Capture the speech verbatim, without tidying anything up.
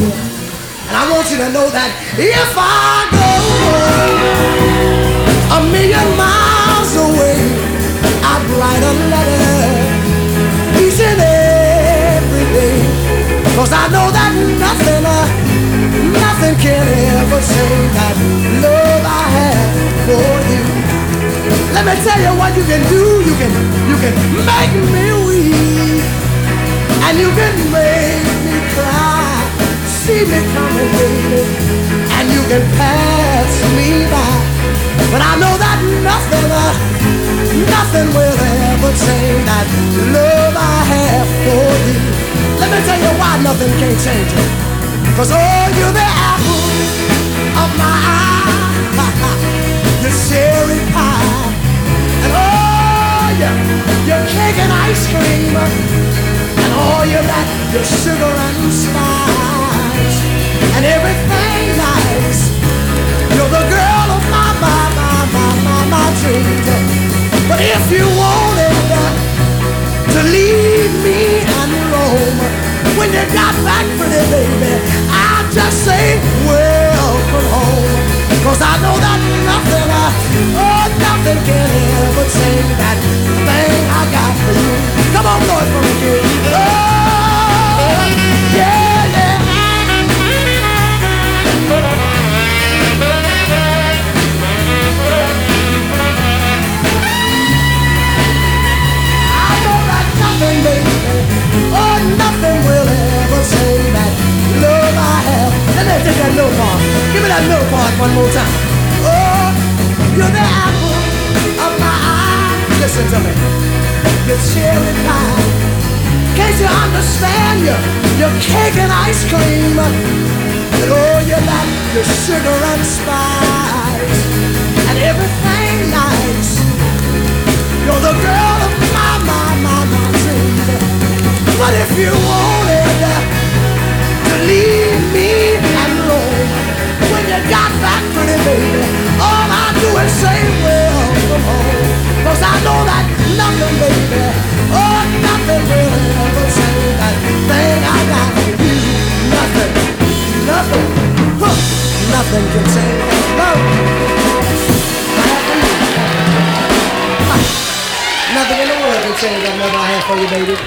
And I want you to know that if I go a million miles away, I'd write a letter each and every day. Cause I know that nothing, uh, nothing can ever change that love I have for you. Let me tell you what you can do. You can, you can make me weep, and you can make me cry. See me coming, baby, and you can pass me by. But I know that nothing, uh, nothing will ever change that love I have for you. Let me tell you why nothing can change it. Cause oh, you're the apple of my eye, your cherry pie, and oh, your, your cake and ice cream, and all you got, your sugar and spice, and everything nice. You're the girl of my, my, my, my, my, my dreams. But if you wanted to leave me and roam, when you got back pretty baby, I'll just say welcome home. Cause I know that nothing, uh, oh nothing can ever change that thing I got for you. Come on, Lord, for me, kid. Oh, yeah, yeah. I know that nothing, baby, oh nothing will ever change that love I have. Let me take that little part. Give me that little part one more time. Oh, you're the apple of my eye. Listen to me. Your cherry pie. Can't you understand? Your, your cake and ice cream. And oh, you like your sugar and spice, and everything nice. You're the girl of my, my, my, my dreams. But if you wanted to leave me and roam, when you got back pretty baby, all I do is say welcome home. Cause I know that nothing, baby, oh nothing will ever change that thing I got for you. Nothing, nothing, huh, nothing can change that love I have for you. Huh. Nothing in the world can change that love I have for you, baby.